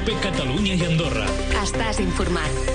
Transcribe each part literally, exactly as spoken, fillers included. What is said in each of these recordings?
COPE Catalunya i Andorra. Estàs informat.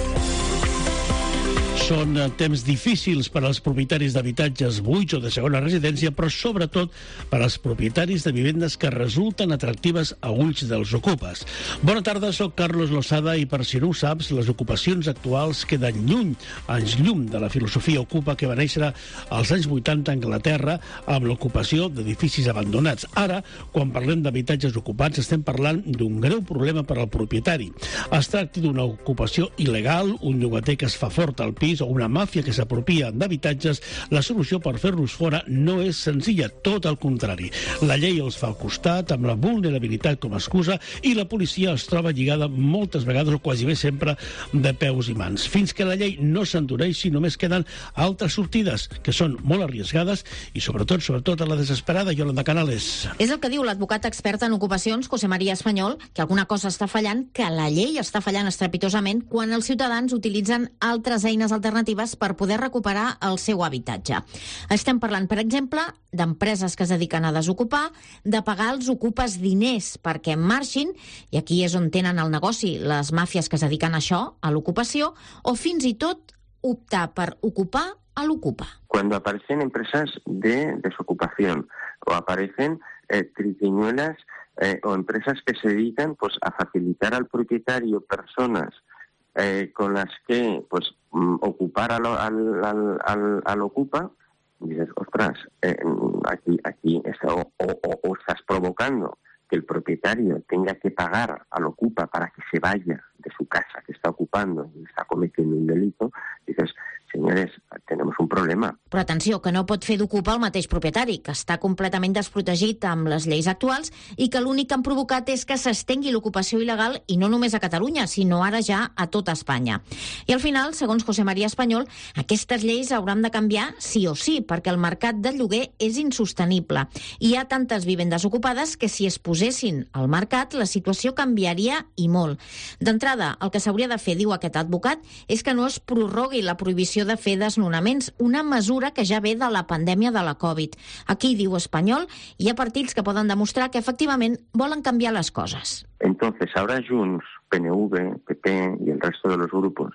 Són temps difícils per als propietaris d'habitatges buits o de segona residència, però sobretot per als propietaris de vivendes que resulten atractives a ulls dels ocupes. Bona tarda, soc Carlos Losada i per si no ho saps, les ocupacions actuals queden lluny, anys llum de la filosofia ocupa que va néixer als anys vuitanta a Anglaterra amb l'ocupació d'edificis abandonats. Ara, quan parlem d'habitatges ocupats, estem parlant d'un greu problema per al propietari. Es tracta d'una ocupació il·legal, un llogater que es fa fort al pis o una màfia que s'apropia d'habitatges, la solució per fer-los fora no és senzilla, tot el contrari. La llei els fa al costat, amb la vulnerabilitat com a excusa, i la policia es troba lligada moltes vegades, o quasi bé sempre, de peus i mans. Fins que la llei no s'endureixi, només queden altres sortides, que són molt arriesgades i, sobretot, sobretot a la desesperada. Yolanda Canales. És el que diu l'advocat expert en ocupacions, José María Espanyol, que alguna cosa està fallant, que la llei està fallant estrepitosament quan els ciutadans utilitzen altres eines alternatives per poder recuperar el seu habitatge. Estem parlant, per exemple, d'empreses que es dediquen a desocupar, de pagar als ocupes diners perquè marxin, i aquí és on tenen el negoci les màfies que es dediquen a això, a l'ocupació, o fins i tot optar per ocupar a l'ocupa. Cuando aparecen empresas de desocupación o aparecen eh, triquiñuelas eh, o empresas que se dedican pues, a facilitar al propietario personas Eh, con las que pues mm, ocupar al, al, al, al, al ocupa, dices, ostras, eh, aquí, aquí está, o, o, o estás provocando que el propietario tenga que pagar al ocupa para que se vaya de su casa que está ocupando y está cometiendo un delito, dices, senyores, tenemos un problema. Però atenció, que no pot fer d'ocupa el mateix propietari, que està completament desprotegit amb les lleis actuals i que l'únic que han provocat és que s'estengui l'ocupació il·legal, i no només a Catalunya, sinó ara ja a tota Espanya. I al final, segons José María Espanyol, aquestes lleis hauran de canviar sí o sí, perquè el mercat del lloguer és insostenible. Hi ha tantes vivendes ocupades que si es posessin al mercat, la situació canviaria i molt. D'entrada, el que s'hauria de fer, diu aquest advocat, és que no es prorrogui la prohibició de fer desnonaments, una mesura que ja ve de la pandèmia de la Covid. Aquí, diu Espanyol, hi ha partits que poden demostrar que efectivament volen canviar les coses. Entonces, ahora Junts, P N V, P P y el resto de los grupos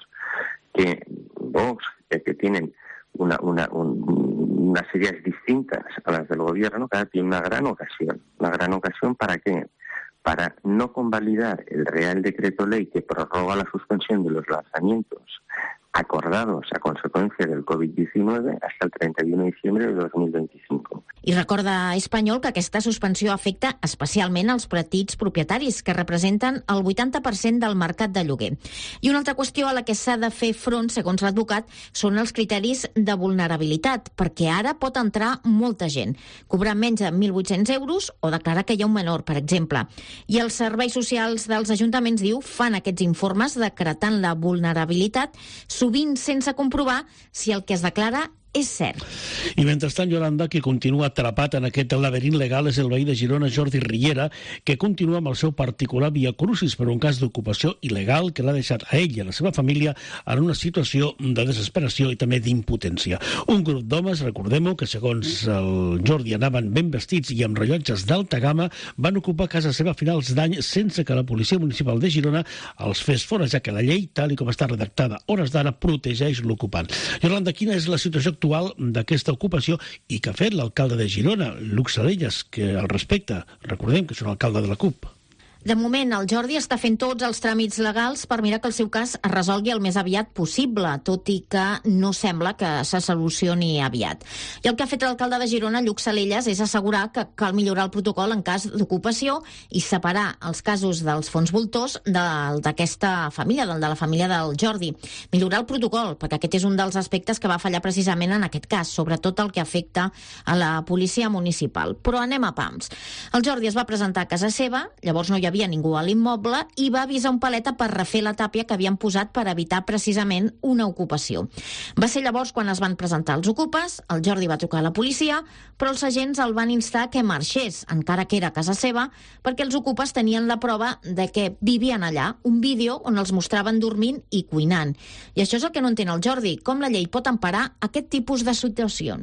que Vox, que, que tienen una, una, un, unas ideas distintas a las del gobierno, cada tiene una gran ocasión. ¿Una gran ocasión para qué? Para no convalidar el Real Decreto Ley que prorroga la suspensión de los lanzamientos acordados a consecuencia del covid diecinueve hasta el treinta y uno de diciembre de dos mil veinticinco. I recorda Espanyol que aquesta suspensió afecta especialment els petits propietaris, que representen el vuitanta per cent del mercat de lloguer. I una altra qüestió a la que s'ha de fer front, segons l'advocat, són els criteris de vulnerabilitat, perquè ara pot entrar molta gent, cobrar menys de mil vuit-cents euros o declarar que hi ha un menor, per exemple. I els serveis socials dels ajuntaments, diu, fan aquests informes decretant la vulnerabilitat, sovint sense comprovar si el que es declara és cert. I mentrestant, Yolanda, qui continua atrapat en aquest laberint legal és el veí de Girona, Jordi Riera, que continua amb el seu particular via crucis per un cas d'ocupació il·legal que l'ha deixat a ell i a la seva família en una situació de desesperació i també d'impotència. Un grup d'homes, recordem-ho, que segons el Jordi anaven ben vestits i amb rellotges d'alta gamma, van ocupar casa seva a finals d'any sense que la policia municipal de Girona els fes fora, ja que la llei, tal i com està redactada hores d'ara, protegeix l'ocupant. Yolanda, quina és la situació actual d'aquesta ocupació i que ha fet l'alcalde de Girona, Lluc Salellas, que al respecte, recordem que és un alcalde de la CUP. De moment, el Jordi està fent tots els tràmits legals per mirar que el seu cas es resolgui el més aviat possible, tot i que no sembla que se solucioni aviat. I el que ha fet l'alcalde de Girona, Lluc Salellas, és assegurar que cal millorar el protocol en cas d'ocupació i separar els casos dels fons voltors d'aquesta família, del de la família del Jordi. Millorar el protocol, perquè aquest és un dels aspectes que va fallar precisament en aquest cas, sobretot el que afecta a la policia municipal. Però anem a pams. El Jordi es va presentar a casa seva, llavors no hi havia ningú a l'immoble i va avisar un paleta per refer la tàpia que havien posat per evitar precisament una ocupació. Va ser llavors quan es van presentar els ocupes, el Jordi va trucar a la policia, però els agents el van instar que marxés, encara que era a casa seva, perquè els ocupes tenien la prova de que vivien allà, un vídeo on els mostraven dormint i cuinant. I això és el que no entén el Jordi, com la llei pot emparar aquest tipus de situacions.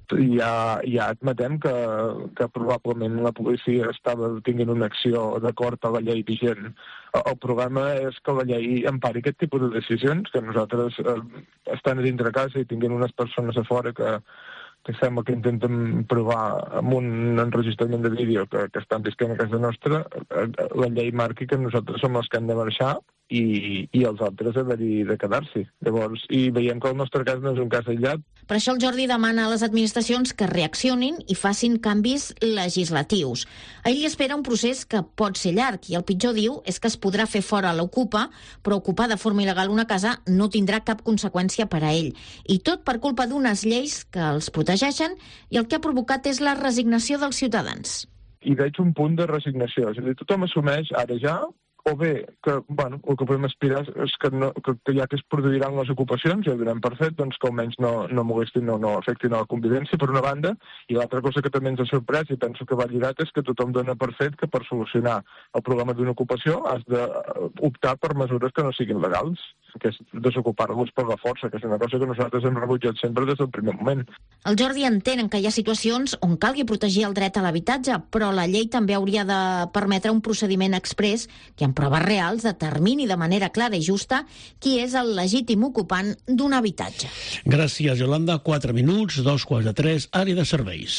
Ja, ja admetem que, que probablement la policia estava tinguent una acció d'acord a la llei vigent. El problema és que la llei empari aquest tipus de decisions, que nosaltres eh, estan a dintre casa i tinguin unes persones a fora que, que sembla que intenten provar amb un enregistrament de vídeo que, que estan visquent a casa nostra, la llei marqui que nosaltres som els que hem de marxar i, i els altres haver-hi de quedar-s'hi. Llavors, i veiem que el nostre cas no és un cas aïllat. Per això el Jordi demana a les administracions que reaccionin i facin canvis legislatius. A ell li espera un procés que pot ser llarg i el pitjor, diu, és que es podrà fer fora l'ocupa, però ocupar de forma il·legal una casa no tindrà cap conseqüència per a ell. I tot per culpa d'unes lleis que els protegeixen i el que ha provocat és la resignació dels ciutadans. I veig un punt de resignació. És a dir, tothom assumeix ara ja o bé que, bueno, el que podem aspirar és que, no, que, que ja que es produiran les ocupacions, ja ho donem per fet, doncs que almenys no, no molestin o no afectin a la convivència, per una banda, i l'altra cosa que també ens ha sorprès, i penso que va lligat, és que tothom dona per fet que per solucionar el problema d'una ocupació has d'optar per mesures que no siguin legals, que és desocupar-los per la força, que és una cosa que nosaltres hem rebutjat sempre des del primer moment. El Jordi entén que hi ha situacions on calgui protegir el dret a l'habitatge, però la llei també hauria de permetre un procediment exprés que, amb proves reals, determini de manera clara i justa qui és el legítim ocupant d'un habitatge. Gràcies, Yolanda. Quatre minuts, dos quarts de tres, àrea de serveis.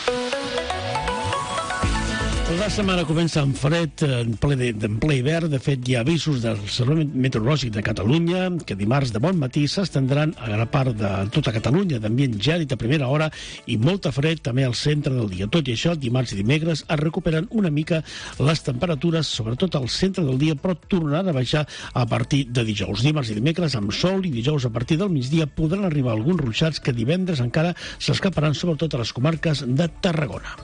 La setmana comença amb fred, en ple, de, en ple hivern. De fet, hi ha avisos del Servei Meteorològic de Catalunya que dimarts de bon matí s'estendran a gran part de tota Catalunya, d'ambient gèlid a primera hora i molta fred també al centre del dia. Tot i això, dimarts i dimecres es recuperen una mica les temperatures, sobretot al centre del dia, però tornaran a baixar a partir de dijous. Dimarts i dimecres amb sol i dijous a partir del migdia podran arribar alguns ruixats que divendres encara s'escaparan sobretot a les comarques de Tarragona.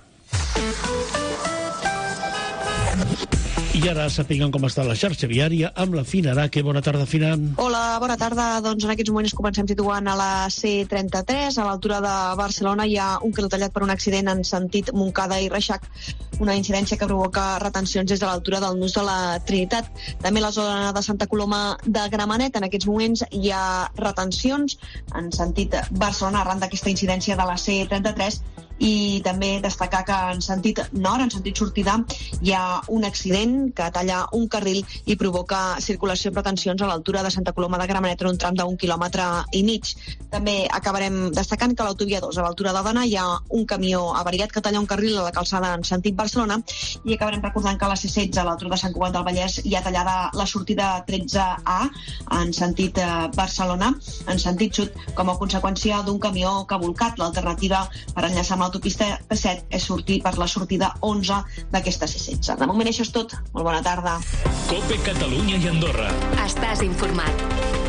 I ara sapiguem com està la xarxa viària amb la Fina Araque. Bona tarda, Fina. Hola, bona tarda. Doncs en aquests moments comencem situant a la C trenta-tres. A l'altura de Barcelona hi ha un carril tallat per un accident en sentit Montcada i Reixac, una incidència que provoca retencions des de l'altura del nus de la Trinitat. També a la zona de Santa Coloma de Gramenet en aquests moments hi ha retencions en sentit Barcelona arran d'aquesta incidència de la C trenta-tres. I també destacar que en sentit nord, en sentit sortida, hi ha un accident que talla un carril i provoca circulació i retencions a l'altura de Santa Coloma de Gramenet en un tram d'un quilòmetre i mig. També acabarem destacant que a l'autovia dos, a l'altura de Dona, hi ha un camió avariat que talla un carril a la calçada en sentit Barcelona i acabarem recordant que a la C setze, a l'altura de Sant Cugat del Vallès, hi ha tallada la sortida tretze A en sentit Barcelona, en sentit sud, com a conseqüència d'un camió que ha volcat. L'alternativa per enllaçar amb l'autopista P set és sortir per la sortida onze d'aquesta C setze. De moment això és tot. Molt bona tarda. Cope Catalunya i Andorra. Estàs informat.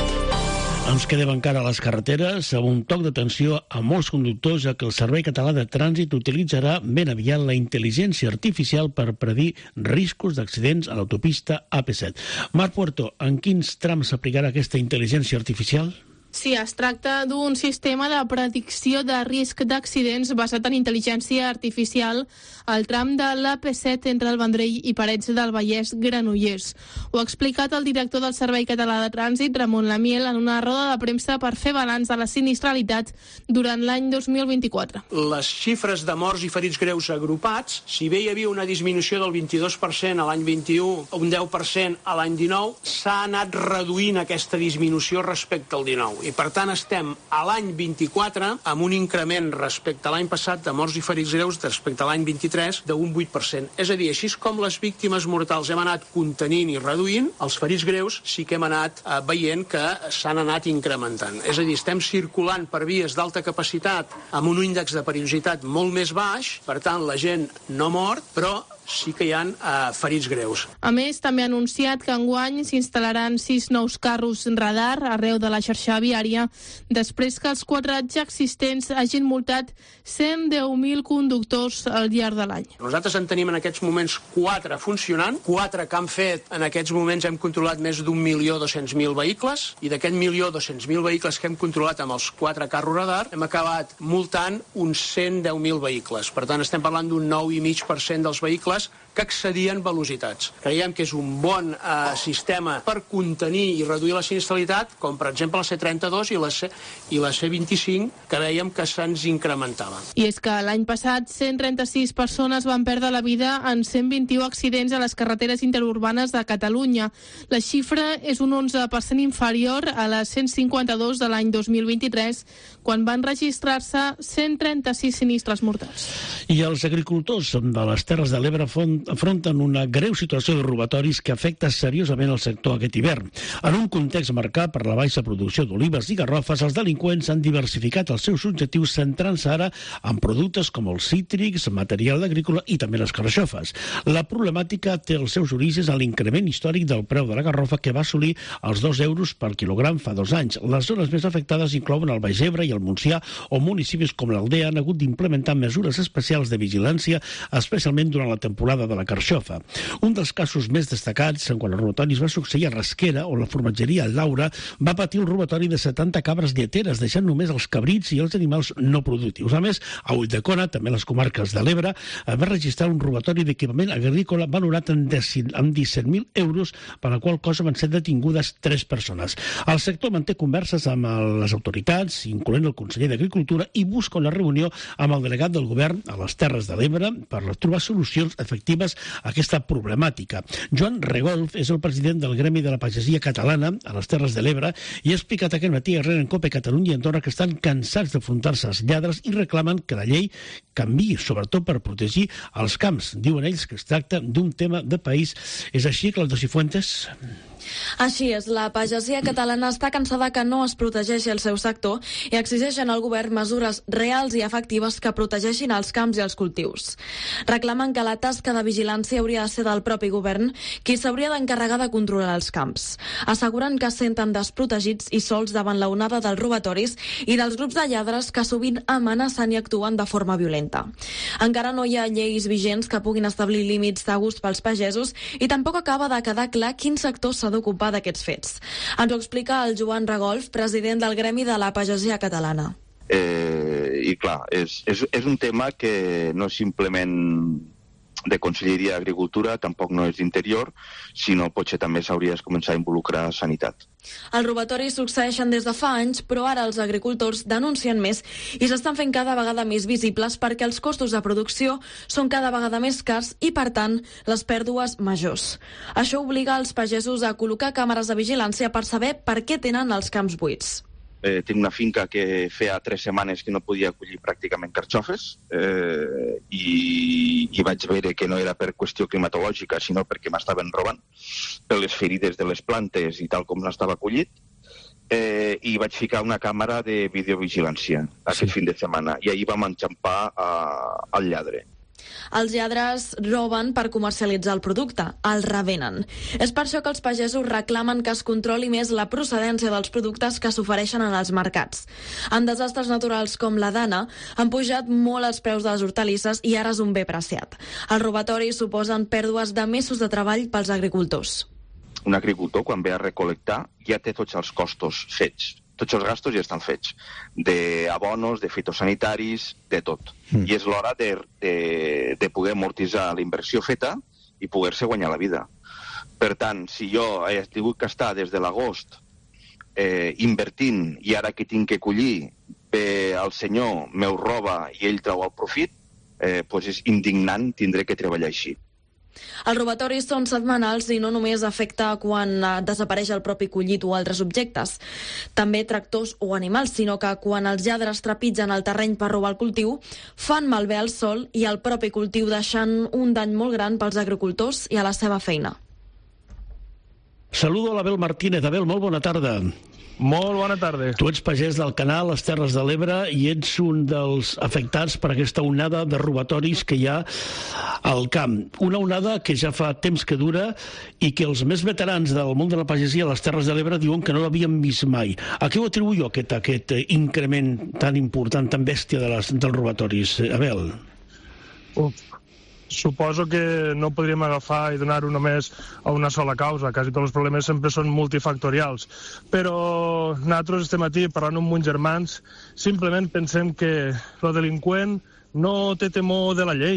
Ens quedem encara a les carreteres amb un toc d'atenció a molts conductors, ja que el Servei Català de Trànsit utilitzarà ben aviat la intel·ligència artificial per predir riscos d'accidents a l'autopista A P set. Marc Puerto, en quins trams s'aplicarà aquesta intel·ligència artificial? Sí, es tracta d'un sistema de predicció de risc d'accidents basat en intel·ligència artificial al tram de l'A P set entre el Vendrell i Parets del Vallès Granollers. Ho ha explicat el director del Servei Català de Trànsit, Ramon Lamiel, en una roda de premsa per fer balanç de la sinistralitat durant l'any dos mil vint-i-quatre. Les xifres de morts i ferits greus agrupats, si bé hi havia una disminució del vint-i-dos per cent a l'any vint-i-u, un deu per cent a l'any dinou, s'ha anat reduint aquesta disminució respecte al dinou. I per tant estem a l'any vint-i-quatre amb un increment respecte a l'any passat de morts i ferits greus respecte a l'any vint-i-tres d'un vuit per cent. És a dir, així com les víctimes mortals hem anat contenint i reduint, els ferits greus sí que hem anat eh, veient que s'han anat incrementant. És a dir, estem circulant per vies d'alta capacitat amb un índex de perillositat molt més baix, per tant la gent no mort, però sí que hi ha eh, ferits greus. A més, també ha anunciat que enguany s'instal·laran sis nous carros radar arreu de la xarxa viària, després que els quatre ja existents hagin multat cent deu mil conductors al llarg de l'any. Nosaltres en tenim en aquests moments quatre funcionant, quatre que han fet, en aquests moments hem controlat més d'un milió dos-cents mil vehicles, i d'aquest milió dos-cents mil vehicles que hem controlat amb els quatre carros radar, hem acabat multant uns cent deu mil vehicles. Per tant, estem parlant d'un nou coma cinc per cent dels vehicles que excedien velocitats. Creiem que és un bon eh, sistema per contenir i reduir la sinistralitat, com per exemple la C trenta-dos i la, C, i la C vint-i-cinc, que veiem que se'ns incrementava. I és que l'any passat cent trenta-sis persones van perdre la vida en cent vint-i-u accidents a les carreteres interurbanes de Catalunya. La xifra és un onze per cent inferior a les cent cinquanta-dos de l'any dos mil vint-i-tres, quan van registrar-se cent trenta-sis sinistres mortals. I els agricultors de les Terres de l'Ebre afronten una greu situació de robatoris que afecta seriosament el sector aquest hivern. En un context marcat per la baixa producció d'olives i garrofes, els delinqüents han diversificat els seus objectius centrant-se ara en productes com els cítrics, material agrícola i també les carxofes. La problemàtica té els seus orígens a l'increment històric del preu de la garrofa, que va assolir els dos euros per quilogram fa dos anys. Les zones més afectades inclouen el Baix Ebre i el Montsià, on municipis com l'Aldea han hagut d'implementar mesures especials de vigilància, especialment durant la temporada de la carxofa. Un dels casos més destacats en quant a robatoris va succeir a Rasquera, on la formatgeria Laura va patir un robatori de setanta cabres lleteres, deixant només els cabrits i els animals no productius. A més, a Ulldecona, també a les comarques de l'Ebre, va registrar un robatori d'equipament agrícola valorat en disset mil euros, per la qual cosa van ser detingudes tres persones. El sector manté converses amb les autoritats, incloent el conseller d'Agricultura, i busca una reunió amb el delegat del govern a les Terres de l'Ebre per trobar solucions efectives a aquesta problemàtica. Joan Regolf és el president del Gremi de la Pagesia Catalana a les Terres de l'Ebre i ha explicat aquest matí a Rere en Cope Catalunya i Andorra que estan cansats d'afrontar-se als lladres i reclamen que la llei canviï, sobretot per protegir els camps. Diuen ells que es tracta d'un tema de país. És així, Claudio Cifuentes? Així és, la pagesia catalana està cansada que no es protegeixi el seu sector i exigeixen al govern mesures reals i efectives que protegeixin els camps i els cultius. Reclamen que la tasca de vigilància hauria de ser del propi govern, qui s'hauria d'encarregar de controlar els camps. Asseguren que es senten desprotegits i sols davant la onada dels robatoris i dels grups de lladres que sovint amenacen i actuen de forma violenta. Encara no hi ha lleis vigents que puguin establir límits segurs pels pagesos i tampoc acaba de quedar clar quin sector s'ha d'ocupar d'aquests fets. Ens ho explica el Joan Regolf, president del Gremi de la Pagesia Catalana. Eh, I clar, és, és, és un tema que no és simplement de Conselleria d'Agricultura, tampoc no és d'Interior, sinó potser també s'hauria de començar a involucrar Sanitat. Els robatoris succeeixen des de fa anys, però ara els agricultors denuncien més i s'estan fent cada vegada més visibles perquè els costos de producció són cada vegada més cars i, per tant, les pèrdues majors. Això obliga els pagesos a col·locar càmeres de vigilància per saber per què tenen els camps buits. Eh, tinc una finca que feia tres setmanes que no podia collir pràcticament carxofes eh, i, i vaig veure que no era per qüestió climatològica, sinó perquè m'estaven robant per les ferides de les plantes i tal com n'estava collit. Eh, i vaig ficar una càmera de videovigilància aquest sí. fin de setmana i ahir vam enxampar eh, el lladre. Els lladres roben per comercialitzar el producte, el revenen. És per això que els pagesos reclamen que es controli més la procedència dels productes que s'ofereixen en els mercats. En desastres naturals com la Dana han pujat molt els preus de les hortalisses i ara és un bé preciat. Els robatoris suposen pèrdues de mesos de treball pels agricultors. Un agricultor, quan ve a recol·lectar, ja té tots els costos fets. Tots els gastos ja estan fets, d'abonos, de fitosanitaris, de tot. Mm. I és l'hora de, de, de poder amortitzar la inversió feta i poder-se guanyar la vida. Per tant, si jo he tingut que estar des de l'agost eh, invertint i ara que tinc que collir, ve el senyor, meu roba i ell treu el profit, eh, doncs és indignant tindré que treballar així. Els robatoris són setmanals i no només afecta quan desapareix el propi collit o altres objectes, també tractors o animals, sinó que quan els lladres trepitgen el terreny per robar el cultiu, fan malbé el sòl i el propi cultiu, deixant un dany molt gran pels agricultors i a la seva feina. Saludo a l'Abel Martínez. Abel, molt bona tarda. Molt bona tarda. Tu ets pagès del Canal, les Terres de l'Ebre, i ets un dels afectats per aquesta onada de robatoris que hi ha al camp. Una onada que ja fa temps que dura i que els més veterans del món de la pagesia a les Terres de l'Ebre diuen que no l'havien vist mai. A què ho atribuïo aquest, aquest increment tan important, tan bèstia de les, dels robatoris, Abel? Uf. Suposo que no podríem agafar i donar-ho només a una sola causa. Quasi tots els problemes sempre són multifactorials. Però nosaltres estem aquí parlant amb uns germans, simplement pensem que el delinqüent no té temor de la llei.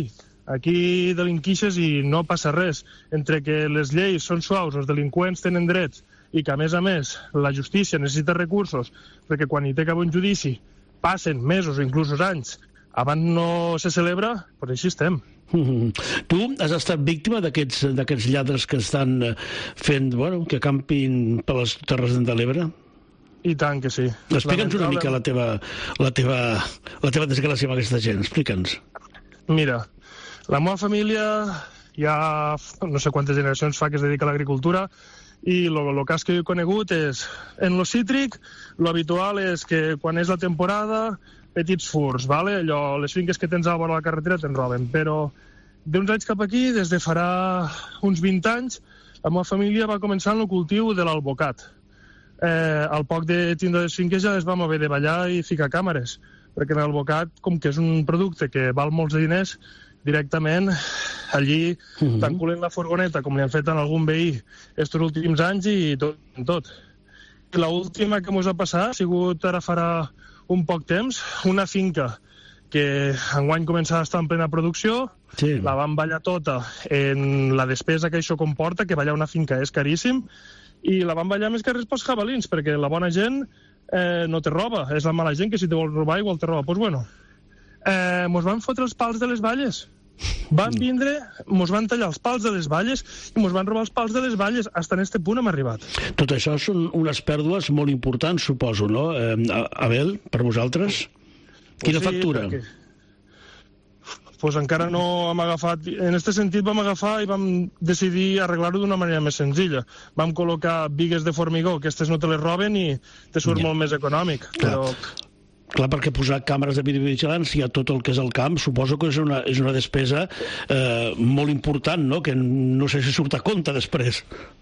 Aquí delinquixes i no passa res. Entre que les lleis són suaus, els delinqüents tenen drets i que, a més a més, la justícia necessita recursos perquè quan hi té cap un judici passen mesos o inclús anys abans no se celebra, doncs així estem. Mm-hmm. Tu has estat víctima d'aquests lladres que estan fent, bueno, que campin per les Terres de l'Ebre? I tant que sí. Explica'ns una mica la teva, la teva, la teva desgràcia amb aquesta gent, explica'ns. Mira, la meva família ja no sé quantes generacions fa que es dedica a l'agricultura i el cas que jo he conegut és, en lo cítric, lo habitual és que quan és la temporada, petits furs, vale? Allò, les finques que tens a la vora de la carretera te'n roben, però d'uns anys cap aquí, des de farà uns vint anys, la meva família va començar en el cultiu de l'albocat. Eh, al poc de tindre les finques ja les vam haver de ballar i ficar càmeres, perquè l'albocat, com que és un producte que val molts diners, directament allí uh-huh. t'enculen la furgoneta com li han fet en algun veí estos últims anys i tot. tot. I l'última que mos ha passat ha sigut ara farà un poc temps, una finca que enguany començava a estar en plena producció, sí. La van ballar tota en la despesa que això comporta, que ballar una finca és caríssim, i la van ballar més que res pels jabalins, perquè la bona gent eh, no te roba, és la mala gent que si te vol robar igual te roba. Doncs pues bueno, eh, mos van fotre els pals de les valles. Van vindre, mos van tallar els pals de les valles i mos van robar els pals de les valles. Hasta en este punt hem arribat. Tot això són unes pèrdues molt importants, suposo, no? Eh, Abel, per vosaltres? Quina sí, factura? Perquè... Pues encara no hem agafat... En aquest sentit vam agafar i vam decidir arreglar-ho d'una manera més senzilla. Vam col·locar bigues de formigó, aquestes no te les roben i te surt ja. molt més econòmic. Clar. Però... Clar, perquè posar càmeres de videovigilància a tot el que és el camp suposo que és una, és una despesa eh, molt important, no? Que no sé si surt a compte després.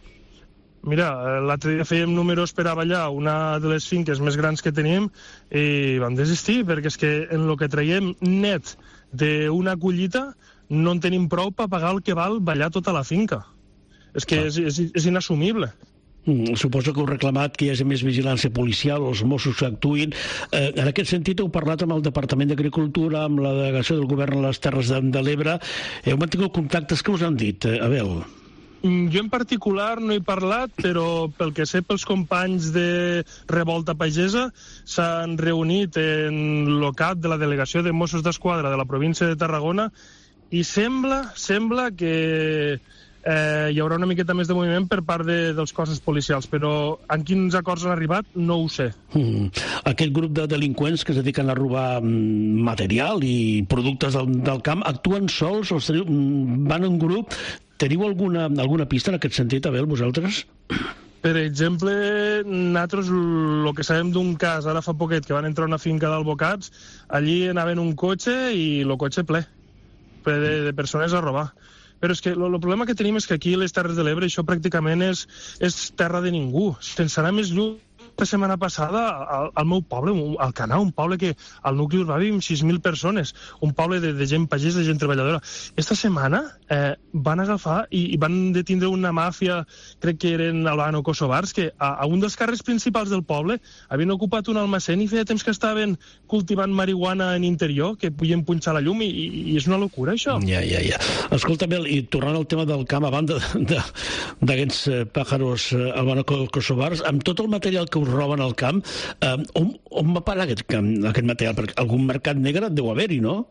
Mira, l'altre dia fèiem números per a ballar una de les finques més grans que tenim i vam desistir, perquè és que en el que traiem net d'una collita no en tenim prou per pagar el que val ballar tota la finca. És que és, és, és inassumible. Mm, suposo que heu reclamat que hi hagi més vigilància policial, els Mossos que actuïn. Eh, en aquest sentit heu parlat amb el Departament d'Agricultura, amb la delegació del govern a les Terres de, de l'Ebre. Heu mantingut contactes, que us han dit, eh, Abel? Jo en particular no he parlat, però pel que sé pels companys de Revolta Pagesa s'han reunit en el cap de la delegació de Mossos d'Esquadra de la província de Tarragona i sembla, sembla que eh, hi haurà una miqueta més de moviment per part de, dels cossos policials, però en quins acords han arribat no ho sé. Mm. Aquest grup de delinqüents que es dediquen a robar material i productes del, del camp actuen sols, els teniu, van en grup? Teniu alguna, alguna pista en aquest sentit, Abel, vosaltres? Per exemple, nosaltres el que sabem d'un cas, ara fa poquet, que van entrar a una finca d'albocats, allí anaven un cotxe i el cotxe ple, ple de, de persones a robar. Però és que el problema que tenim és que aquí a les Terres de l'Ebre això pràcticament és, és terra de ningú. Sense anar més lluny, la setmana passada al, al meu poble, al Canà, un poble que al nucli urbà vivim sis mil persones, un poble de, de gent pagès, de gent treballadora. Esta setmana eh, van agafar i, i van detindre una màfia, crec que eren albano-kosovars, que a, a un dels carrers principals del poble havien ocupat un almacén i feia temps que estaven cultivant marihuana en interior, que podien punxar la llum, i, i és una locura, això. Ja, ja, ja. Escolta, Abel, i tornant al tema del camp, a banda d'aquests eh, pàjaros eh, albano-kosovars, amb tot el material que us roben al camp, eh, on, on va parar aquest, aquest material? Perquè algun mercat negre deu haver-hi, no?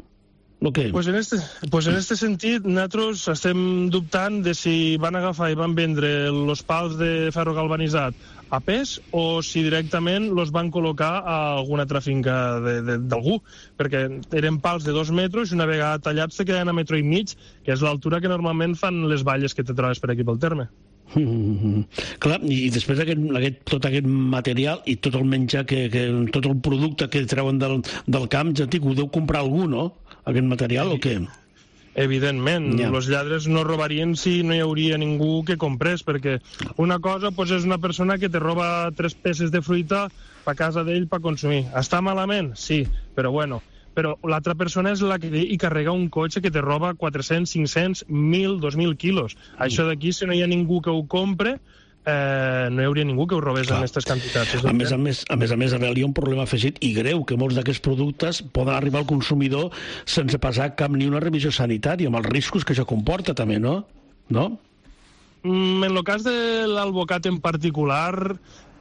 No què? Pues en este, pues en este sentit, nosaltres estem dubtant de si van agafar i van vendre els pals de ferro galvanitzat a pes o si directament los van col·locar a alguna altra finca d'algú, perquè eren pals de dos metres i una vegada tallats se queden a metro i mig, que és l'altura que normalment fan les valles que te trobes per aquí pel terme. Mm-hmm. Clar, i després aquest, aquest, tot aquest material i tot el menjar, que, que, tot el producte que treuen del, del camp, ja dic, ho deu comprar algú, no? Aquest material, o què? Evidentment, ja. Els lladres no robarien si no hi hauria ningú que comprés, perquè una cosa pues, és una persona que te roba tres peces de fruita a casa d'ell per consumir. Està malament? Sí, però bueno. Però l'altra persona és la que hi carrega un cotxe que te roba quatre-cents, cinc-cents, mil, dos mil quilos. Mm. Això d'aquí, si no hi ha ningú que ho compre, eh, no hi hauria ningú que ho robés Clar. en aquestes quantitats. A més a més, a més a més, Abel, hi ha un problema afegit i greu, que molts d'aquests productes poden arribar al consumidor sense passar cap ni una revisió sanitària, amb els riscos que això comporta també, no? No? Mm, en el cas de l'alvocat en particular,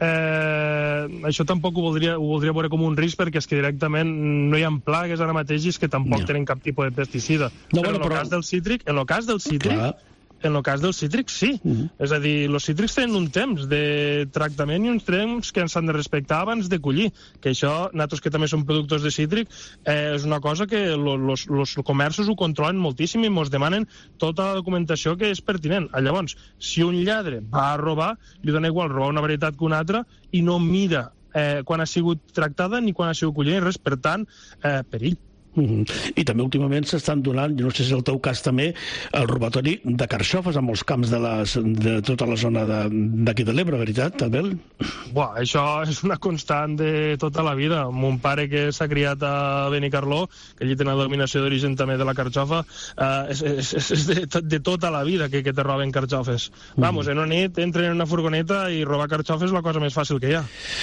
eh, això tampoc ho voldria, ho voldria veure com un risc, perquè és que directament no hi ha plagues ara mateix i és que tampoc no. tenen cap tipus de pesticida. No, però bueno, en el però... cas del cítric, en el cas del cítric, Clar. En el cas dels cítrics, sí. Uh-huh. És a dir, els cítrics tenen un temps de tractament i uns temps que s'han de respectar abans de collir. Que això, nosaltres que també som productors de cítric, eh, és una cosa que els comerços ho controlen moltíssim i ens demanen tota la documentació que és pertinent. Llavors, si un lladre va a robar, li dona igual robar una varietat que una altra i no mira eh, quan ha sigut tractada ni quan ha sigut collida ni res. Per tant, eh, perill. Mm-hmm. I també últimament s'estan donant, jo no sé si és el teu cas també, el robatori de carxofes en molts camps de, les, de tota la zona d'aquí de, de l'Ebre, veritat, Abel? Buah, això és una constant de tota la vida. Mon pare, que s'ha criat a Benicarló, que allí tenen la dominació d'origen també de la carxofa, eh, és, és, és de, de tota la vida que, que te roben carxofes. Mm. Vamos, en una nit entren en una furgoneta i robar carxofes és la cosa més fàcil que hi ha.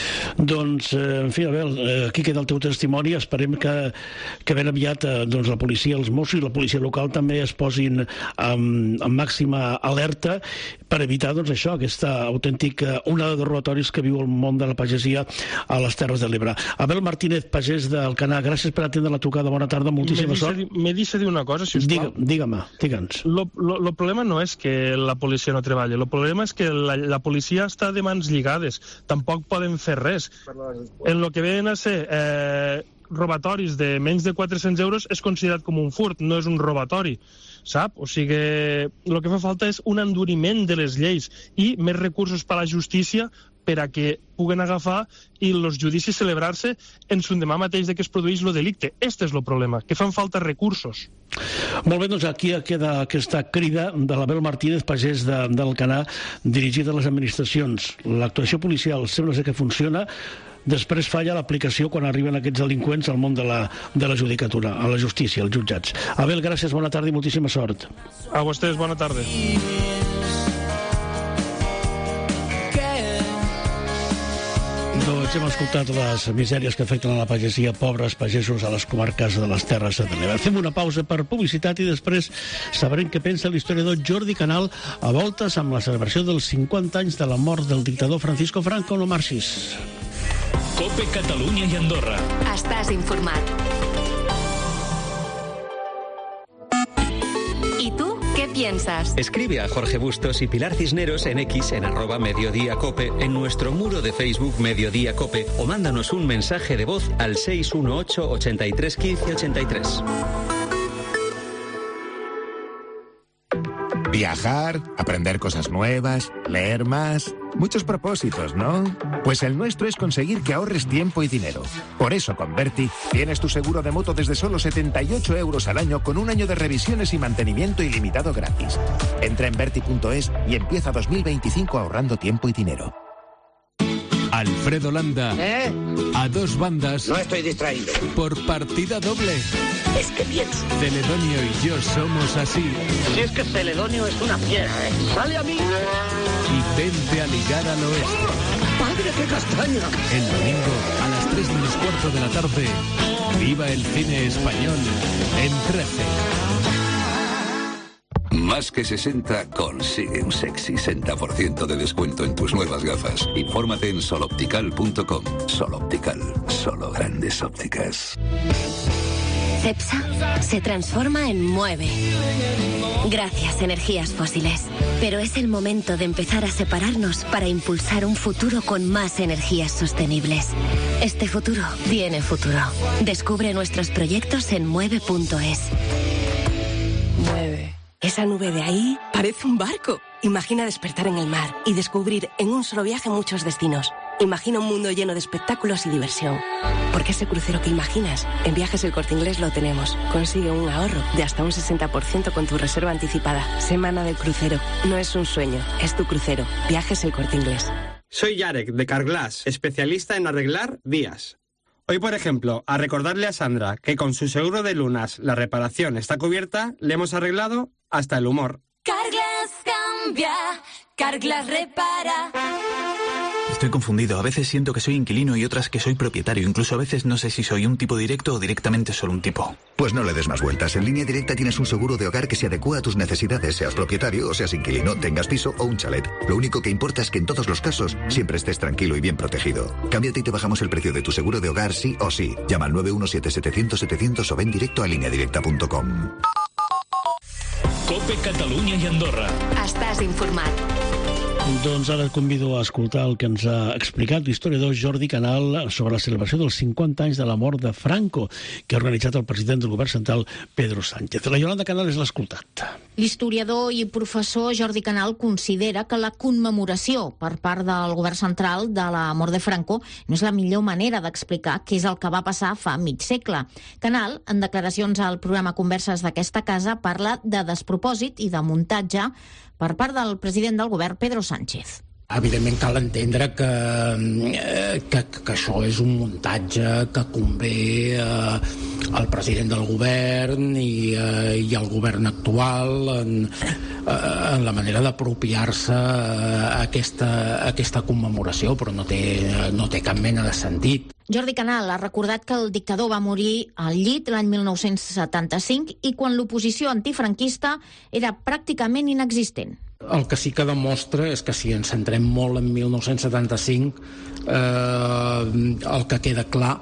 Doncs, eh, en fi, Abel, eh, aquí queda el teu testimoni. Esperem que, que ben aviat eh, doncs, la policia, els Mossos i la policia local també es posin amb, amb màxima alerta per evitar doncs, això, aquesta autèntica onada de robatoris que viu el món de la pagesia a les Terres de l'Ebre. Abel Martínez, pagès d'Alcanar, gràcies per atendre la trucada. Bona tarda, moltíssima me sort. Me deixa dir una cosa, si us Diga, plau. Digue-me, digue'ns. El problema no és que la policia no treballa, el problema és que la, la policia està de mans lligades. Tampoc poden fer res. En el que ven a ser... Eh, robatoris de menys de quatre-cents euros és considerat com un furt, no és un robatori, sap? O sigui, el que fa falta és un enduriment de les lleis i més recursos per a la justícia per a que puguen agafar i els judicis celebrar-se en l'endemà mateix de que es produeix el delicte. Este és el problema, que fan falta recursos. Molt bé, doncs aquí queda aquesta crida de l'Abel Martínez, pagès d'Alcanar, dirigida a les administracions. L'actuació policial sembla ser que funciona. Després falla l'aplicació quan arriben aquests delinqüents al món de la, de la judicatura, a la justícia, als jutjats. Abel, gràcies, bona tarda i moltíssima sort. A vostès, bona tarda. Doncs hem escoltat les misèries que afecten a la pagesia, pobres pagesos a les comarques de les Terres de l'Ebre. Fem una pausa per publicitat i després sabrem què pensa l'historiador Jordi Canal a voltes amb la celebració dels cinquanta anys de la mort del dictador Francisco Franco. No marxis. COPE Catalunya i Andorra. Estàs informat. ¿Y tú qué piensas? Escribe a Jorge Bustos y Pilar Cisneros en X en arroba Mediodía Cope, en nuestro muro de Facebook Mediodía Cope, o mándanos un mensaje de voz al seis uno ocho, ochenta y tres, quince, ochenta y tres. Viajar, aprender cosas nuevas, leer más... Muchos propósitos, ¿no? Pues el nuestro es conseguir que ahorres tiempo y dinero. Por eso, con Berti, tienes tu seguro de moto desde solo setenta y ocho euros al año con un año de revisiones y mantenimiento ilimitado gratis. Entra en Berti punto es y empieza dos mil veinticinco ahorrando tiempo y dinero. Alfredo Landa, ¿Eh? a dos bandas. No estoy distraído. Por partida doble. Es que pienso. Celedonio y yo somos así. Si es que Celedonio es una fiera, ¿eh? ¡Sale a mí! Y vente a ligar al oeste. ¡Padre, qué castaña! El domingo, a las tres menos cuarto de la tarde, viva el cine español en trece. Más que sesenta consigue un sexy sesenta por ciento de descuento en tus nuevas gafas. Infórmate en soloptical punto com. Soloptical, solo grandes ópticas. Cepsa se transforma en Mueve. Gracias, energías fósiles. Pero es el momento de empezar a separarnos para impulsar un futuro con más energías sostenibles. Este futuro tiene futuro. Descubre nuestros proyectos en mueve punto es. Mueve. Esa nube de ahí parece un barco. Imagina despertar en el mar y descubrir en un solo viaje muchos destinos. Imagina un mundo lleno de espectáculos y diversión. Porque ese crucero que imaginas, en Viajes El Corte Inglés lo tenemos. Consigue un ahorro de hasta un sesenta por ciento con tu reserva anticipada. Semana del crucero. No es un sueño, es tu crucero. Viajes El Corte Inglés. Soy Yarek, de Carglass, especialista en arreglar vías. Hoy, por ejemplo, a recordarle a Sandra que con su seguro de lunas la reparación está cubierta, le hemos arreglado hasta el humor. Carglass cambia, Carglass repara. Estoy confundido. A veces siento que soy inquilino y otras que soy propietario. Incluso a veces no sé si soy un tipo directo o directamente solo un tipo. Pues no le des más vueltas. En Línea Directa tienes un seguro de hogar que se adecúa a tus necesidades, seas propietario o seas inquilino, tengas piso o un chalet. Lo único que importa es que en todos los casos siempre estés tranquilo y bien protegido. Cámbiate y te bajamos el precio de tu seguro de hogar sí o sí. Llama al nueve uno siete setecientos setecientos o ven directo a línea directa punto com. Cope Catalunya i Andorra. Estàs informat. Doncs ara et convido a escoltar el que ens ha explicat l'historiador Jordi Canal sobre la celebració dels cinquanta anys de la mort de Franco, que ha organitzat el president del govern central, Pedro Sánchez. La Yolanda Canal és l'escoltat. L'historiador i professor Jordi Canal considera que la commemoració per part del govern central de la mort de Franco no és la millor manera d'explicar què és el que va passar fa mig segle. Canal, en declaracions al programa Converses d'aquesta casa, parla de despropòsit i de muntatge per part del president del govern, Pedro Sánchez. Evidentment cal entendre que, que, que això és un muntatge que convé eh, al president del govern i, eh, i al govern actual en, en la manera d'apropiar-se aquesta, aquesta commemoració, però no té, no té cap mena de sentit. Jordi Canal ha recordat que el dictador va morir al llit l'any mil nou-cents setanta-cinc i quan l'oposició antifranquista era pràcticament inexistent. El que sí que demostra és que si ens centrem molt en mil nou-cents setanta-cinc, eh, el que queda clar,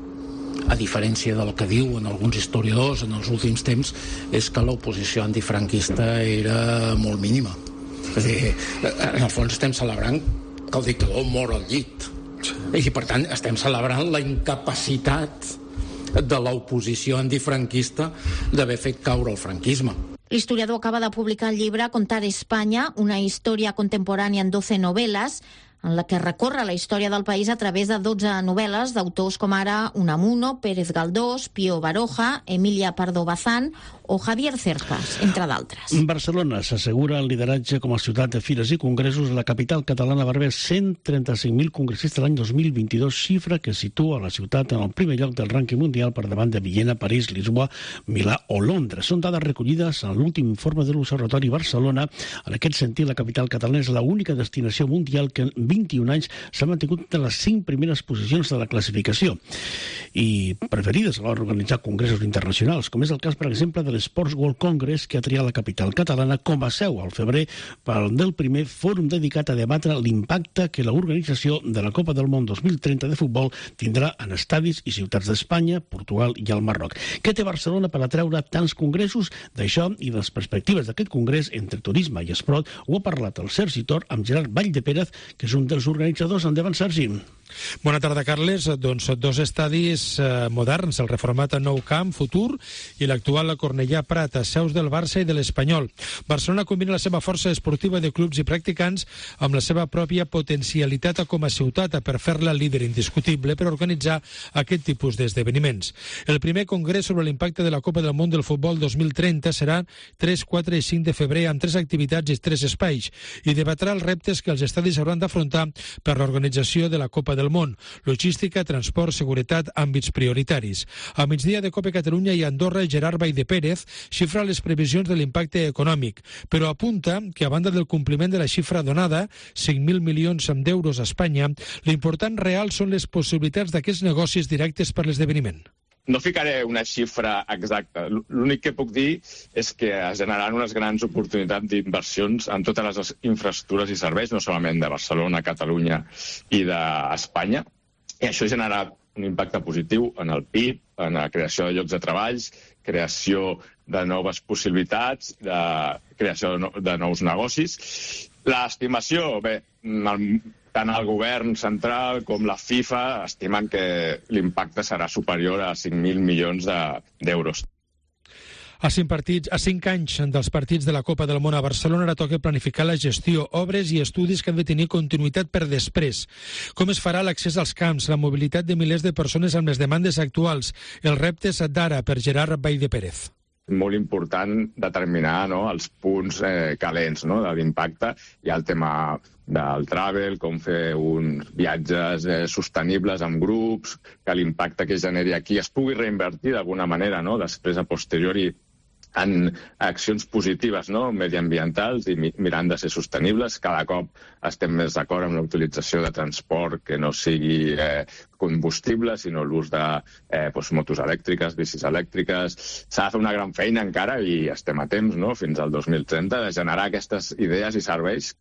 a diferència del que diuen alguns historiadors en els últims temps, és que l'oposició antifranquista era molt mínima. És a dir, en el fons estem celebrant que el dictador mor al llit. I per tant estem celebrant la incapacitat de l'oposició antifranquista d'haver fet caure el franquisme. L'historiador acaba de publicar el llibre Contar España, una història contemporània en doce novel·les, en la que recorre la història del país a través de dotze novel·les d'autors com ara Unamuno, Pérez Galdós, Pío Baroja, Emilia Pardo Bazán o Javier Cercas, entre d'altres. Barcelona s'assegura el lideratge com a ciutat de fires i congressos. La capital catalana va rebre cent trenta-cinc mil congressistes l'any dos mil vint-i-dos, xifra que situa la ciutat en el primer lloc del rànquing mundial per davant de Viena, París, Lisboa, Milà o Londres. Són dades recollides en l'últim informe de l'Observatori Barcelona. En aquest sentit, la capital catalana és l'única destinació mundial que en vint-i-un anys s'ha mantingut de les cinc primeres posicions de la classificació i preferides a l'hora d'organitzar congressos internacionals, com és el cas, per exemple, de l'Sports World Congress, que ha triat la capital catalana com a seu al febrer pel del primer fòrum dedicat a debatre l'impacte que l'organització de la Copa del Món dos mil trenta de futbol tindrà en estadis i ciutats d'Espanya, Portugal i el Marroc. Què té Barcelona per atreure tants congressos? D'això i de les perspectives d'aquest congrés entre turisme i esport ho ha parlat el Sergi Tor amb Gerard Valldepérez, que és un dels organitzadors. Endavant, Sergi. Bona tarda, Carles. Doncs dos estadis eh, moderns, el reformat Nou Camp, Futur, i l'actual Cornellà Prat, seus del Barça i de l'Espanyol. Barcelona combina la seva força esportiva de clubs i practicants amb la seva pròpia potencialitat com a ciutat per fer-la líder indiscutible per organitzar aquest tipus d'esdeveniments. El primer congrés sobre l'impacte de la Copa del Món del Futbol dos mil trenta serà tres, quatre i cinc de febrer amb tres activitats i tres espais i debatrà els reptes que els estadis hauran d'afrontar per l'organització de la Copa del Món: logística, transport, seguretat, àmbits prioritaris. A migdia de Copa Catalunya i Andorra, Gerard Valldepérez xifra les previsions de l'impacte econòmic, però apunta que a banda del compliment de la xifra donada, cinc mil milions d'euros a Espanya, l'important real són les possibilitats d'aquests negocis directes per l'esdeveniment. No ficaré una xifra exacta. L'únic que puc dir és que es generaran unes grans oportunitats d'inversions en totes les infraestructures i serveis, no solament de Barcelona, Catalunya i d'Espanya. I això generarà un impacte positiu en el P I B, en la creació de llocs de treballs, creació de noves possibilitats, de creació de nous negocis. L'estimació, bé, el tant el govern central com la FIFA estimen que l'impacte serà superior a cinc mil milions d'euros. A cinc, partits, a cinc anys dels partits de la Copa del Món a Barcelona ara toca planificar la gestió, obres i estudis que han de tenir continuïtat per després. Com es farà l'accés als camps, la mobilitat de milers de persones amb les demandes actuals, els reptes d'ara, per Gerard Valldepérez. Molt important determinar, no, els punts eh, calents, no, de l'impacte. Hi ha el tema del travel, com fer uns viatges eh, sostenibles amb grups, que l'impacte que es generi aquí es pugui reinvertir d'alguna manera, no, després a posteriori en accions positives, no?, mediambientals i mirant de ser sostenibles. Cada cop estem més d'acord amb la utilització de transport que no sigui eh, combustible, sinó l'ús de eh, doncs, motos elèctriques, bicis elèctriques. S'ha de fer una gran feina encara i estem a temps, no?, fins al dos mil trenta, de generar aquestes idees i serveis.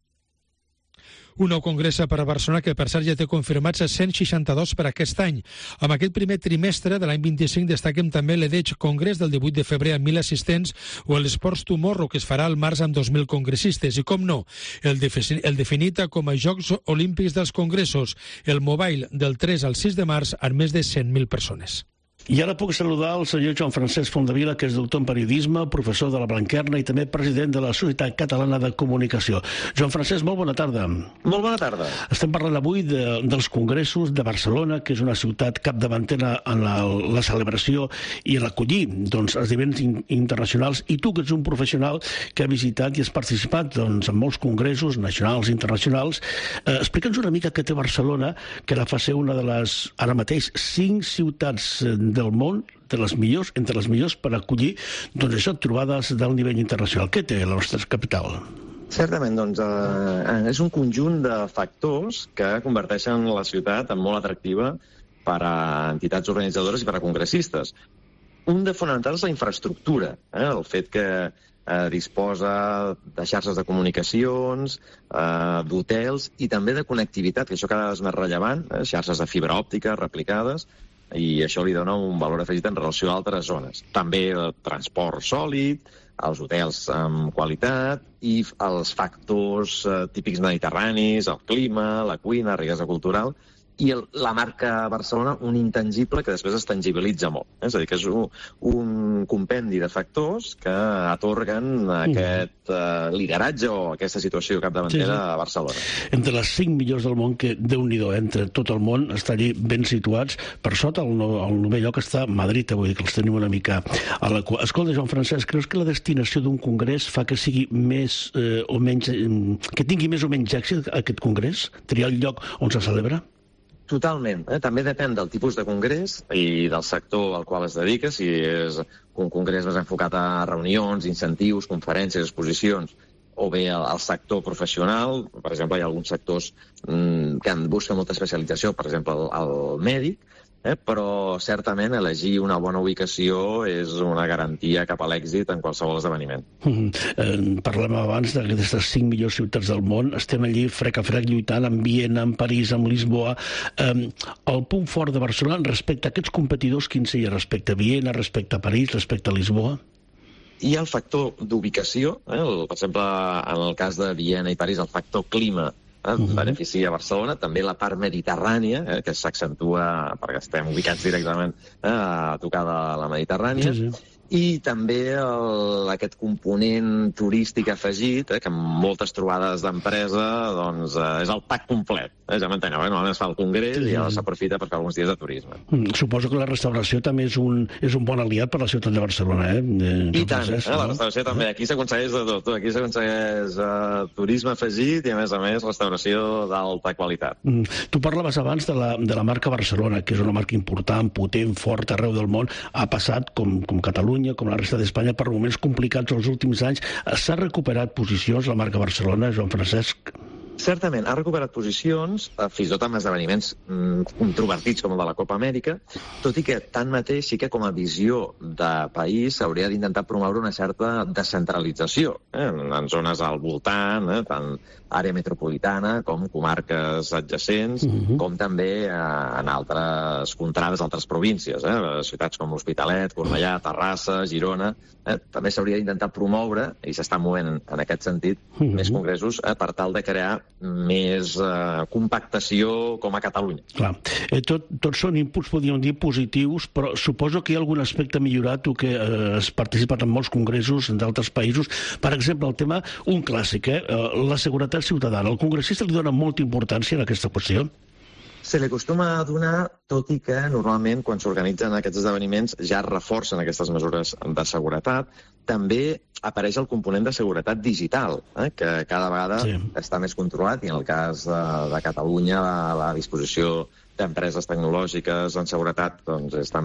Un nou congrés per a Barcelona que, per cert, ja té confirmats cent seixanta-dos per aquest any. Amb aquest primer trimestre de l'any vint-i-cinc destaquem també l'Edge Congrés del divuit de febrer amb mil assistents o l'Sports Tomorrow, que es farà al març amb dos mil congressistes. I, com no, el, el definit com a Jocs Olímpics dels Congressos, el Mobile del tres al sis de març amb més de cent mil persones. I ara puc saludar el senyor Joan Francesc Fondevila, que és doctor en periodisme, professor de la Blanquerna i també president de la Societat Catalana de Comunicació. Joan Francesc, molt bona tarda. Molt bona tarda. Estem parlant avui de, dels congressos de Barcelona, que és una ciutat capdavantera en la, la celebració i l'acollir doncs, esdeveniments in, internacionals. I tu, que ets un professional que ha visitat i has participat doncs, en molts congressos nacionals i internacionals, eh, explica'ns una mica què té Barcelona, que la fa ser una de les, ara mateix, cinc ciutats del món, de les millors, entre les millors per acollir doncs això, trobades del nivell internacional. Què té la nostra capital? Certament, doncs, eh, és un conjunt de factors que converteixen la ciutat en molt atractiva per a entitats organitzadores i per a congressistes. Un de fonamental és la infraestructura, eh, el fet que eh, disposa de xarxes de comunicacions, eh, d'hotels i també de connectivitat, que això cada vegada és més rellevant, eh, xarxes de fibra òptica replicades, i això li dona un valor afegit en relació a altres zones. També el transport sòlid, els hotels amb qualitat i els factors eh, típics mediterranis, el clima, la cuina, la riquesa cultural, i el, la marca Barcelona, un intangible que després es tangibilitza molt. És a dir, que és un, un compendi de factors que atorguen aquest uh, lideratge o aquesta situació capdavantera sí, sí. a Barcelona. Entre les cinc millors del món, que Déu-n'hi-do, entre tot el món, està allí ben situats. Per sota, al no, novè lloc està Madrid, vull dir que els tenim una mica a la cua. Escolta, Joan Francesc, creus que la destinació d'un congrés fa que sigui més eh, o menys... Eh, que tingui més o menys èxit aquest congrés? Triar el lloc on se celebra? Totalment. Eh? També depèn del tipus de congrés i del sector al qual es dedica, si és un congrés més enfocat a reunions, incentius, conferències, exposicions, o bé al sector professional. Per exemple, hi ha alguns sectors mmm, que busquen molta especialització, per exemple, el, el mèdic, eh? però certament elegir una bona ubicació és una garantia cap a l'èxit en qualsevol esdeveniment. Mm-hmm. eh, parlem abans d'aquestes cinc millors ciutats del món. Estem allí frec a frec lluitant amb Viena, amb París, amb Lisboa. Eh, el punt fort de Barcelona respecte a aquests competidors, quin seria respecte a Viena, respecte a París, respecte a Lisboa? Hi ha el factor d'ubicació, eh? el, per exemple, en el cas de Viena i París, el factor clima eh? uh-huh. beneficia Barcelona, també la part mediterrània, eh? que s'accentua perquè estem ubicats directament eh? a tocar de la Mediterrània, sí, sí. i també el, aquest component turístic afegit, eh? que amb moltes trobades d'empresa doncs, eh, és el pack complet. Eh? Ja m'enteneu, eh? normalment es fa el congrés sí, sí. i ja s'aprofita per fer alguns dies de turisme. Mm, suposo que la restauració també és un, és un bon aliat per a la ciutat de Barcelona. Eh? Eh, I tant, eh? la restauració també. Aquí s'aconsegueix de tot. Aquí s'aconsegueix uh, turisme afegit i, a més a més, restauració d'alta qualitat. Mm, tu parlaves abans de la, de la marca Barcelona, que és una marca important, potent, forta arreu del món. Ha passat, com, com Catalunya, com la resta d'Espanya, per moments complicats els últims anys. S'ha recuperat posicions la marca Barcelona, Joan Francesc? Certament, ha recuperat posicions, fins i tot amb esdeveniments mm, controvertits com el de la Copa Amèrica, tot i que, tanmateix, sí que com a visió de país s'hauria d'intentar promoure una certa descentralització eh, en, en zones al voltant, eh, tant àrea metropolitana com comarques adjacents, uh-huh. com també eh, en altres contrades, altres províncies, eh, ciutats com l'Hospitalet, Cornellà, Terrassa, Girona. Eh, també s'hauria d'intentar promoure, i s'està movent en aquest sentit, uh-huh. més congressos eh, per tal de crear més eh, compactació com a Catalunya. Clar. Eh, tot, tots són inputs, podríem dir, positius, però suposo que hi ha algun aspecte millorat, tu que eh, has participat en molts congressos d'altres països. Per exemple, el tema, un clàssic, eh, la seguretat ciutadana. El congressista li dona molta importància en aquesta qüestió? Se li acostuma a donar, tot i que normalment quan s'organitzen aquests esdeveniments ja es reforcen aquestes mesures de seguretat. També apareix el component de seguretat digital, eh, que cada vegada sí. està més controlat, i en el cas de, de Catalunya la, la disposició d'empreses tecnològiques en seguretat doncs, és també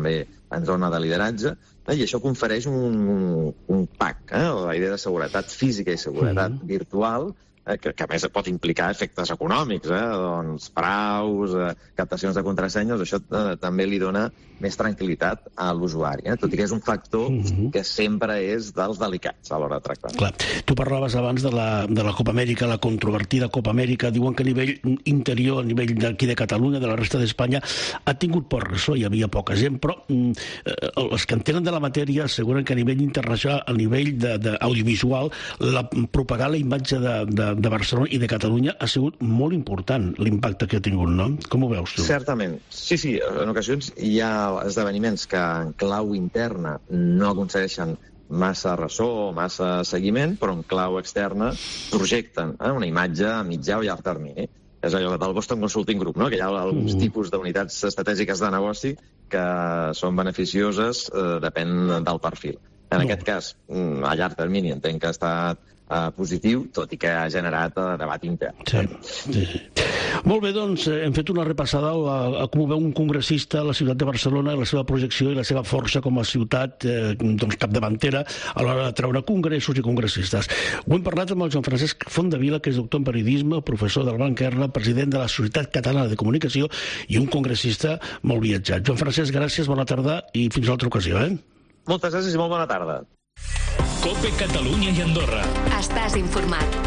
en zona de lideratge, eh, i això confereix un, un pack, eh, la idea de seguretat física i seguretat mm-hmm. virtual, eh, que, que a més pot implicar efectes econòmics, eh, doncs fraus, eh, captacions de contrasenyes, això eh, també li dona més tranquil·litat a l'usuari, eh? Tot i que és un factor mm-hmm. que sempre és dels delicats a l'hora de tractar. Clar. Tu parlaves abans de la, de la Copa Amèrica, la controvertida Copa Amèrica. Diuen que a nivell interior, a nivell d'aquí de Catalunya, de la resta d'Espanya, ha tingut poc ressò, hi havia poca gent, però eh, els que entenen de la matèria asseguren que a nivell internacional, a nivell d'audiovisual, la, propagar la imatge de, de, de Barcelona i de Catalunya ha sigut molt important, l'impacte que ha tingut, no? Com ho veus tu? Certament. Sí, sí, en ocasions hi ha esdeveniments que en clau interna no aconsegueixen massa ressò o massa seguiment, però en clau externa projecten eh, una imatge a mitjà o llarg termini. És allò del Boston Consulting Group, no? Que hi ha alguns mm. tipus d'unitats estratègiques de negoci que són beneficioses, eh, depèn del perfil. En no. aquest cas, a llarg termini, entenc que ha estat eh, positiu, tot i que ha generat eh, debat intern. Sí, sí. Molt bé, doncs, hem fet una repassada a, a com ho veu un congressista a la ciutat de Barcelona, la seva projecció i la seva força com a ciutat eh, doncs, capdavantera a l'hora de treure congressos i congressistes. Ho hem parlat amb el Joan Francesc Fondevila, que és doctor en periodisme, professor del Banc Erna, president de la Societat Catalana de Comunicació i un congressista molt viatjat. Joan Francesc, gràcies, bona tarda i fins a l'altra ocasió. Eh? Moltes gràcies i molt bona tarda. COPE Catalunya i Andorra. Estàs informat.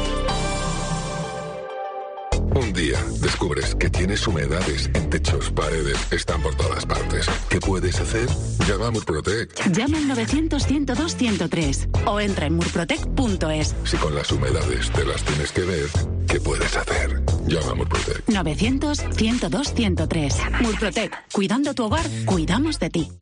Un día descubres que tienes humedades en techos, paredes, están por todas partes. ¿Qué puedes hacer? Llama a Murprotec. Llama al novecientos, ciento dos, ciento tres o entra en murprotec punto es. Si con las humedades te las tienes que ver, ¿qué puedes hacer? Llama a Murprotec. novecientos, ciento dos, ciento tres. Murprotec. Cuidando tu hogar, cuidamos de ti.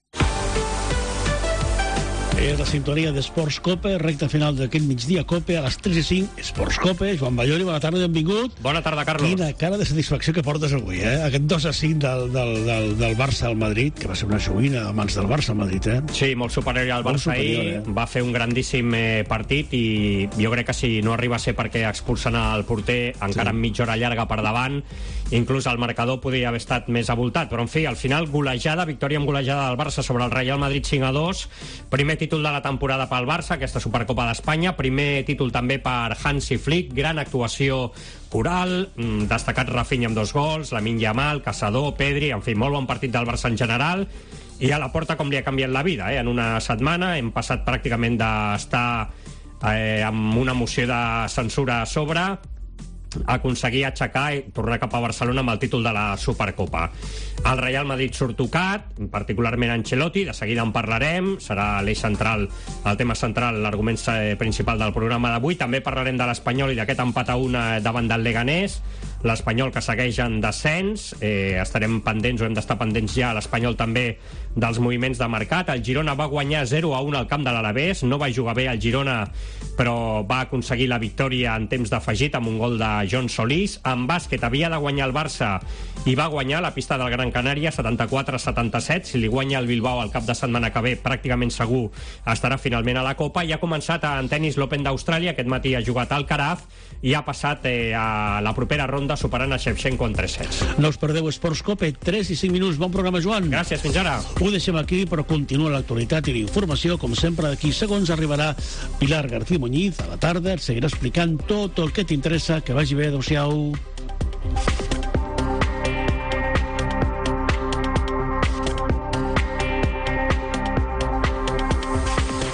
És la sintonia d'Esports Cope, recta final d'aquest migdia Cope, a les tres i cinc, Esports Cope. Joan Ballori, bona tarda, benvingut. Bona tarda, Carlos. Quina cara de satisfacció que portes avui, eh? Aquest dos a cinc del, del, del, del Barça al Madrid, que va ser una joguina a mans del Barça al Madrid, eh? Sí, molt superior al Barça ahir, eh? Va fer un grandíssim eh, partit i jo crec que si no arriba a ser perquè expulsen el porter encara sí. amb mitja hora llarga per davant, inclús el marcador podria haver estat més avoltat, però en fi, al final golejada, victòria amb golejada del Barça sobre el Real Madrid cinc a dos, primer títol de la temporada pel Barça, aquesta Supercopa d'Espanya, primer títol també per Hansi Flick, gran actuació coral, destacat Rafinha amb dos gols, Lamine Yamal, Caçador, Pedri, en fi, molt bon partit del Barça en general, i a la porta com li ha canviat la vida, eh? En una setmana hem passat pràcticament d'estar eh, amb una moció de censura a sobre aconseguir aixecar i tornar cap a Barcelona amb el títol de la Supercopa. El Real Madrid surt tocat, particularment Ancelotti, de seguida en parlarem, serà l'eix central, el tema central, l'argument principal del programa d'avui. També parlarem de l'Espanyol i d'aquest empat a una davant del Leganés, l'Espanyol que segueix en descens, eh, estarem pendents o hem d'estar pendents ja, l'Espanyol també, dels moviments de mercat. El Girona va guanyar zero a un al camp de l'Alavés, no va jugar bé el Girona, però va aconseguir la victòria en temps d'afegit amb un gol de John Solís. En bàsquet havia de guanyar el Barça i va guanyar la pista del Gran Canària setanta-quatre a setanta-set. Si li guanya el Bilbao el cap de setmana que ve, pràcticament segur estarà finalment a la Copa. I ha començat en tenis l'Open d'Austràlia, aquest matí ha jugat al Alcaraz i ha passat eh, a la propera ronda superant a Shevchenko en tres sets. No us perdeu Esports Cope, tres i cinc minuts. Bon programa, Joan. Gràcies, fins ara. Ho deixem aquí, però continua l'actualitat i l'informació. Com sempre, d'aquí segons arribarà Pilar García Muñiz a la tarda. Et seguirà explicant tot el que t'interessa. Que vagi bé. Adéu-siau.